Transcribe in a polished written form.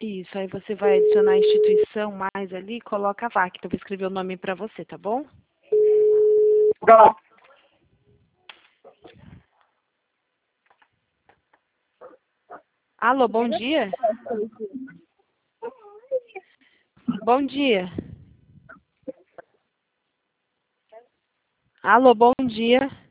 Isso, aí você vai adicionar a instituição mais ali, coloca a VAC, eu vou escrever o nome para você, tá bom? Tá. Alô, bom dia? Bom dia. Alô, bom dia.